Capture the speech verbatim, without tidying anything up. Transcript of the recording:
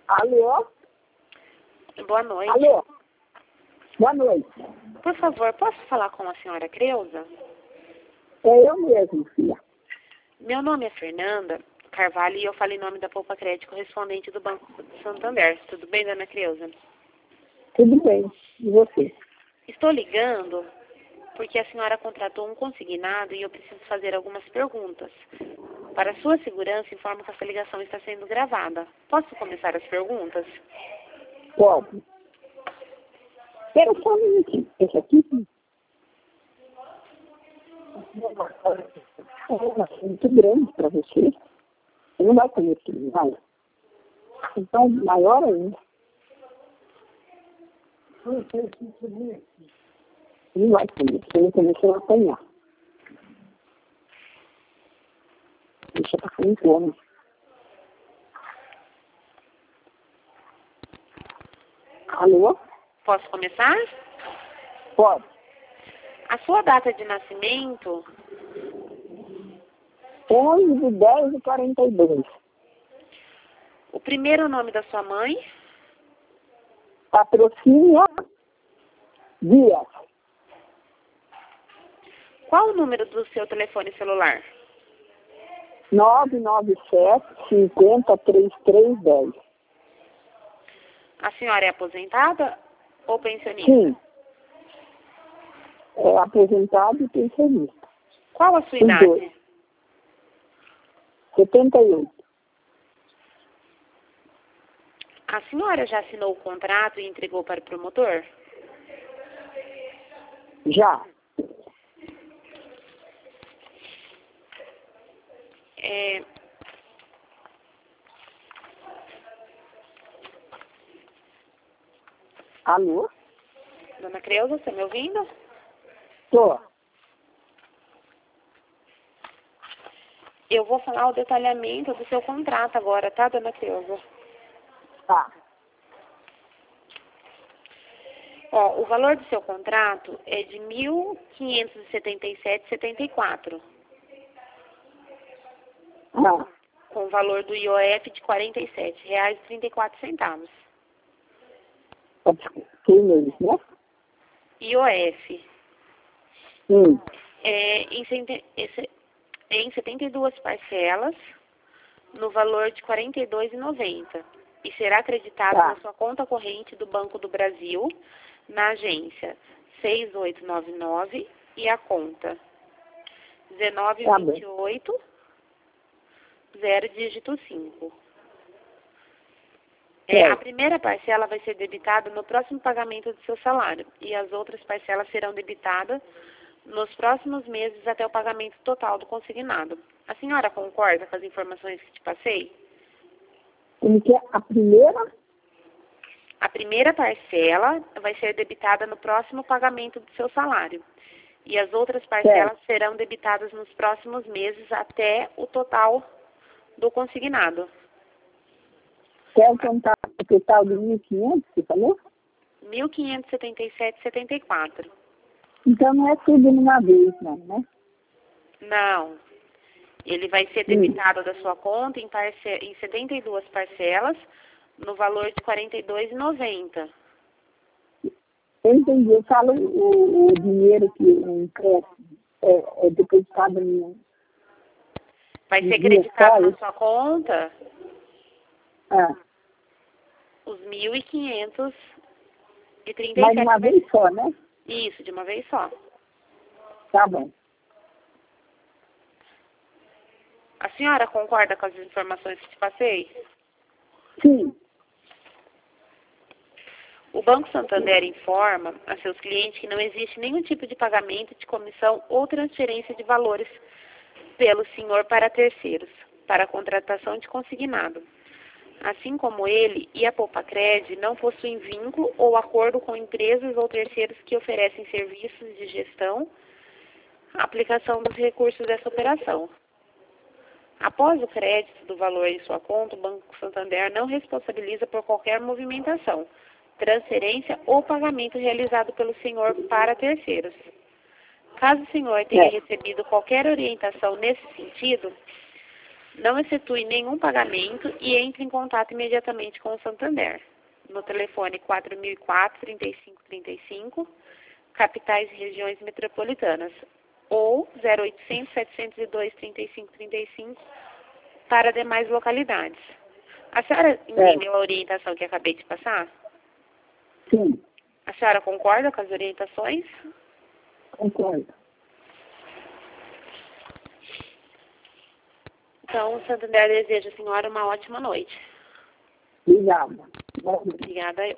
Alô? Boa noite. Alô? Boa noite. Por favor, posso falar com a senhora Creuza? É eu mesmo, filha. Meu nome é Fernanda Carvalho e eu falo em nome da Poupa Crédito, correspondente do Banco Santander. Tudo bem, dona Creuza? Tudo bem. E você? Estou ligando porque a senhora contratou um consignado e eu preciso fazer algumas perguntas. Para sua segurança, informo que essa ligação está sendo gravada. Posso começar as perguntas? Pode. Espera só um minutinho. Esse aqui, sim. É uma coisa muito grande para você. Você não vai conhecer, não vai? Então, maior ainda. Não vai conhecer, você não começou a apanhar. Deixa pra frente, homem. Alô? Posso começar? Pode. A sua data de nascimento, onze de dez de quarenta e dois. o primeiro nome da sua mãe, Patrocínio Dias. qual o número do seu telefone celular? nove nove sete, cinquenta, trinta e três, dez. A senhora é aposentada ou pensionista? Sim. É aposentado e pensionista. Qual a sua Os idade? dois. setenta e oito. A senhora já assinou o contrato e entregou para o promotor? Já. É... Alô? Dona Creuza, está me ouvindo? Tô. Eu vou falar o detalhamento do seu contrato agora, tá, dona Creuza? Tá. Ó, o valor do seu contrato é de mil quinhentos e setenta e sete reais e setenta e quatro centavos, Ah, com o valor do I O F de quarenta e sete reais e trinta e quatro centavos. que mês, né? I O F. Hum. É, em, cente- esse- é em setenta e duas parcelas, no valor de quarenta e dois reais e noventa centavos. E será acreditado Tá. na sua conta corrente do Banco do Brasil, na agência seis oito nove nove e a conta dezenove vinte e oito, zero dígito cinco. É, a primeira parcela vai ser debitada no próximo pagamento do seu salário e as outras parcelas serão debitadas nos próximos meses até o pagamento total do consignado. A senhora concorda com as informações que te passei? Como que é? A primeira? A primeira parcela vai ser debitada no próximo pagamento do seu salário e as outras parcelas Certo. serão debitadas nos próximos meses até o total do consignado. Quer contar o total de mil e quinhentos, você falou? mil quinhentos e setenta e sete reais e setenta e quatro centavos. Então não é tudo de uma vez, não, né? Não. Ele vai ser debitado da sua conta em, parce... em setenta e duas parcelas, no valor de quarenta e dois reais e noventa centavos. Eu entendi. Eu falo o, o dinheiro que o empréstimo é, é depositado no... Vai no ser dia creditado só, na isso? sua conta Ah, os mil e quinhentos e trinta e mas sete uma vez só, né? Isso, de uma vez só. Tá bom. A senhora concorda com as informações que te passei? Sim. O Banco Santander informa a seus clientes que não existe nenhum tipo de pagamento de comissão ou transferência de valores pelo senhor para terceiros, para a contratação de consignado. Assim como ele e a Poupacred não possuem vínculo ou acordo com empresas ou terceiros que oferecem serviços de gestão, aplicação dos recursos dessa operação. Após o crédito do valor em sua conta, o Banco Santander não responsabiliza por qualquer movimentação, transferência ou pagamento realizado pelo senhor para terceiros. Caso o senhor tenha É. recebido qualquer orientação nesse sentido, não efetue nenhum pagamento e entre em contato imediatamente com o Santander. No telefone quatro mil e quatro, trinta e cinco trinta e cinco, capitais e regiões metropolitanas, ou zero oitocentos, setecentos e dois, trinta e cinco trinta e cinco para demais localidades. A senhora entendeu a orientação que acabei de passar? Sim. A senhora concorda com as orientações? Concordo. Então, o Santander deseja à senhora uma ótima noite. Obrigada. Obrigada eu.